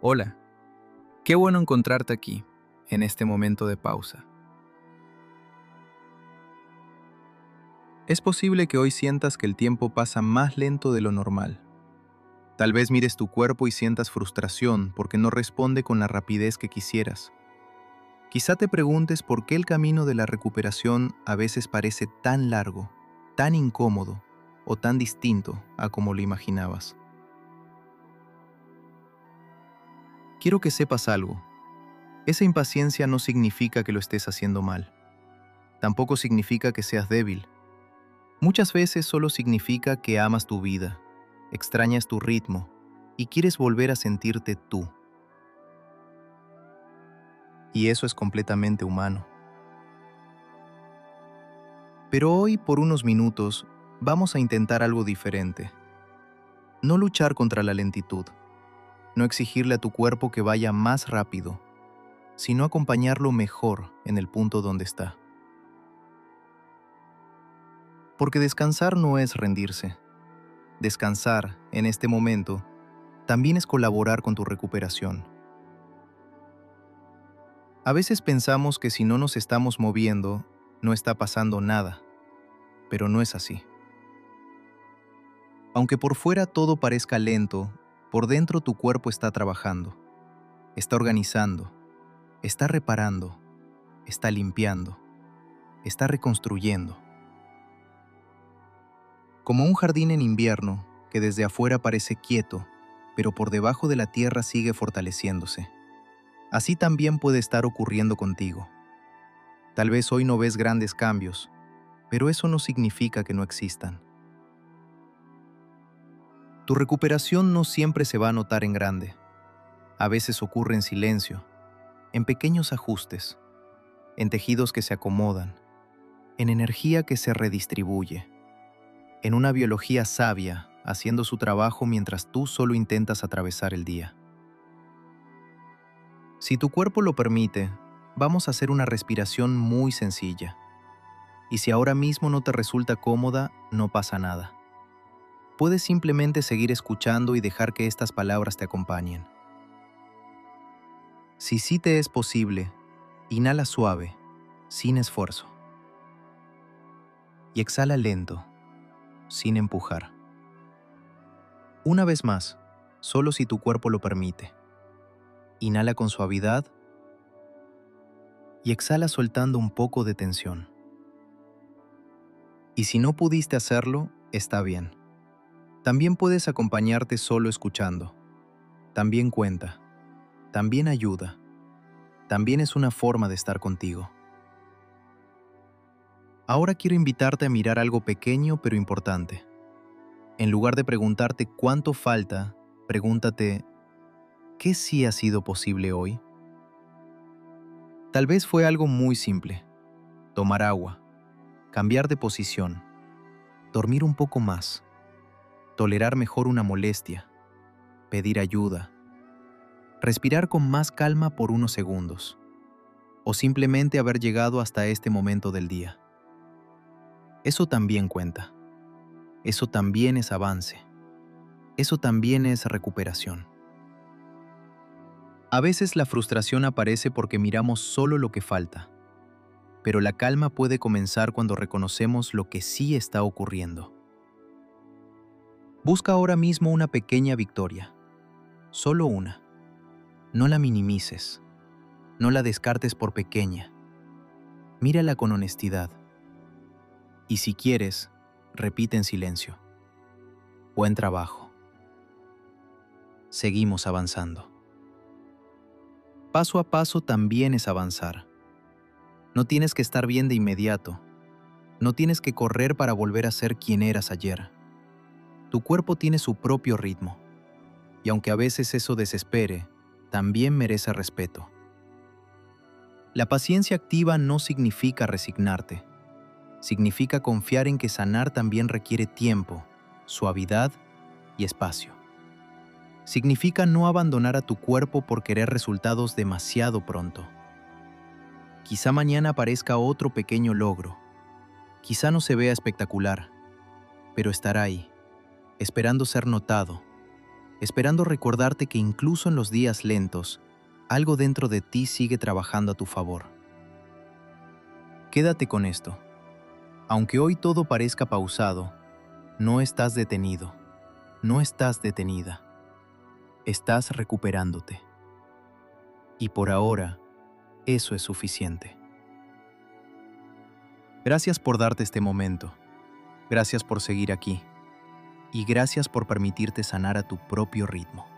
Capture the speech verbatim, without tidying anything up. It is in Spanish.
Hola, qué bueno encontrarte aquí, en este momento de pausa. Es posible que hoy sientas que el tiempo pasa más lento de lo normal. Tal vez mires tu cuerpo y sientas frustración porque no responde con la rapidez que quisieras. Quizá te preguntes por qué el camino de la recuperación a veces parece tan largo, tan incómodo o tan distinto a como lo imaginabas. Quiero que sepas algo. Esa impaciencia no significa que lo estés haciendo mal. Tampoco significa que seas débil. Muchas veces solo significa que amas tu vida, extrañas tu ritmo y quieres volver a sentirte tú. Y eso es completamente humano. Pero hoy, por unos minutos, vamos a intentar algo diferente. No luchar contra la lentitud, no exigirle a tu cuerpo que vaya más rápido, sino acompañarlo mejor en el punto donde está. Porque descansar no es rendirse. Descansar, en este momento, también es colaborar con tu recuperación. A veces pensamos que si no nos estamos moviendo, no está pasando nada, pero no es así. Aunque por fuera todo parezca lento, por dentro tu cuerpo está trabajando, está organizando, está reparando, está limpiando, está reconstruyendo. Como un jardín en invierno que desde afuera parece quieto, pero por debajo de la tierra sigue fortaleciéndose. Así también puede estar ocurriendo contigo. Tal vez hoy no ves grandes cambios, pero eso no significa que no existan. Tu recuperación no siempre se va a notar en grande. A veces ocurre en silencio, en pequeños ajustes, en tejidos que se acomodan, en energía que se redistribuye, en una biología sabia haciendo su trabajo mientras tú solo intentas atravesar el día. Si tu cuerpo lo permite, vamos a hacer una respiración muy sencilla. Y si ahora mismo no te resulta cómoda, no pasa nada. Puedes simplemente seguir escuchando y dejar que estas palabras te acompañen. Si sí te es posible, inhala suave, sin esfuerzo. Y exhala lento, sin empujar. Una vez más, solo si tu cuerpo lo permite. Inhala con suavidad y exhala soltando un poco de tensión. Y si no pudiste hacerlo, está bien. También puedes acompañarte solo escuchando. También cuenta. También ayuda. También es una forma de estar contigo. Ahora quiero invitarte a mirar algo pequeño pero importante. En lugar de preguntarte cuánto falta, pregúntate, ¿qué sí ha sido posible hoy? Tal vez fue algo muy simple. Tomar agua, cambiar de posición, dormir un poco más, tolerar mejor una molestia, pedir ayuda, respirar con más calma por unos segundos, o simplemente haber llegado hasta este momento del día. Eso también cuenta. Eso también es avance. Eso también es recuperación. A veces la frustración aparece porque miramos solo lo que falta, pero la calma puede comenzar cuando reconocemos lo que sí está ocurriendo. Busca ahora mismo una pequeña victoria, solo una. No la minimices, no la descartes por pequeña. Mírala con honestidad. Y si quieres, repite en silencio. Buen trabajo. Seguimos avanzando. Paso a paso también es avanzar. No tienes que estar bien de inmediato. No tienes que correr para volver a ser quien eras ayer. Tu cuerpo tiene su propio ritmo. Y aunque a veces eso desespere, también merece respeto. La paciencia activa no significa resignarte. Significa confiar en que sanar también requiere tiempo, suavidad y espacio. Significa no abandonar a tu cuerpo por querer resultados demasiado pronto. Quizá mañana aparezca otro pequeño logro. Quizá no se vea espectacular, pero estará ahí, esperando ser notado, esperando recordarte que incluso en los días lentos, algo dentro de ti sigue trabajando a tu favor. Quédate con esto. Aunque hoy todo parezca pausado, no estás detenido, no estás detenida. Estás recuperándote. Y por ahora, eso es suficiente. Gracias por darte este momento. Gracias por seguir aquí. Y gracias por permitirte sanar a tu propio ritmo.